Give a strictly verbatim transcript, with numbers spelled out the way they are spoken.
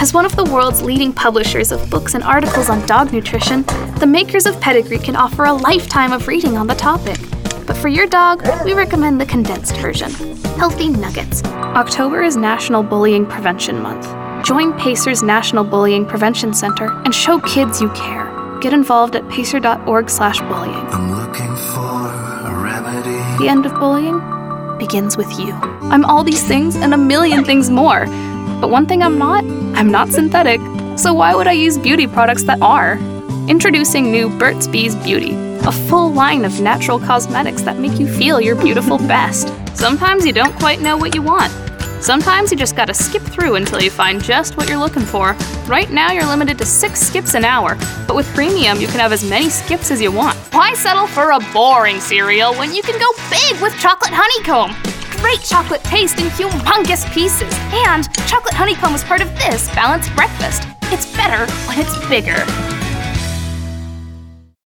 As one of the world's leading publishers of books and articles on dog nutrition, the makers of Pedigree can offer a lifetime of reading on the topic. But for your dog, we recommend the condensed version, Healthy Nuggets. October is National Bullying Prevention Month. Join Pacer's National Bullying Prevention Center and show kids you care. Get involved at pacer.org slash bullying. I'm looking for a remedy. The end of bullying begins with you. I'm all these things and a million things more. But one thing I'm not, I'm not synthetic. So why would I use beauty products that are? Introducing new Burt's Bees Beauty, a full line of natural cosmetics that make you feel your beautiful best. Sometimes you don't quite know what you want. Sometimes you just gotta skip through until you find just what you're looking for. Right now you're limited to six skips an hour, but with Premium you can have as many skips as you want. Why settle for a boring cereal when you can go big with Chocolate Honeycomb? Great chocolate taste in humongous pieces. And Chocolate Honeycomb is part of this balanced breakfast. It's better when it's bigger.